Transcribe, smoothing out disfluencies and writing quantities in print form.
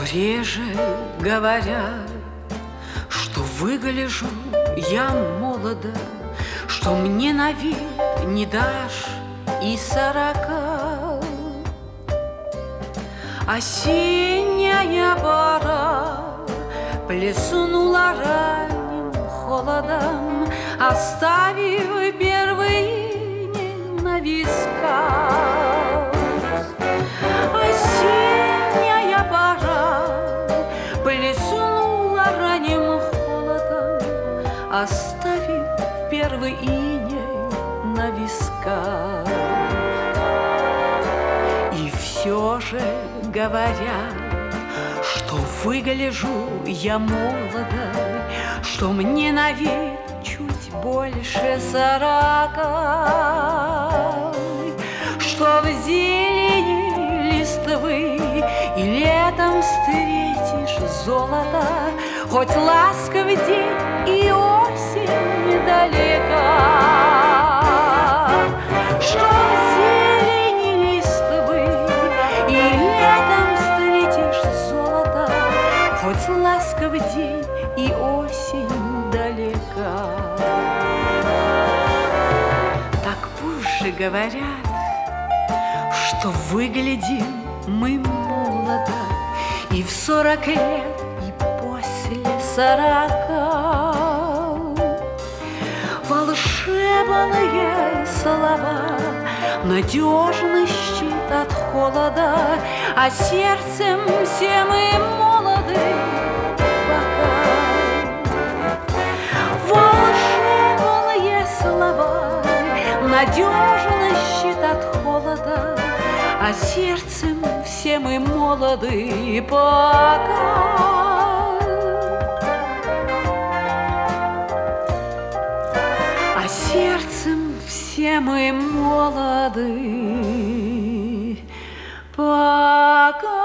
реже говорят, что выгляжу я молодо, что мне на вид не дашь и 40. Осенняя пора плеснула ранним холодом, оставив первый иней на висках. Осенняя пора плеснула ранним холодом, оставив первый иней на висках. И все же говорят, что выгляжу я молодо, что мне на вид чуть больше 40, что в зелени листвы и летом встретишь золото, хоть ласков день и осень недалека. Что в зелени листвы и летом встретишь золото, хоть ласков день и осень далека. Так пусть же говорят, что выглядим мы молодо и в 40 лет, и после 40. Волшебные слова, надежный щит от холода, а сердцем все мы молоды пока. Волшебные слова, надежный щит от холода, а сердцем все мы молоды пока. А сердцем все мы молоды пока.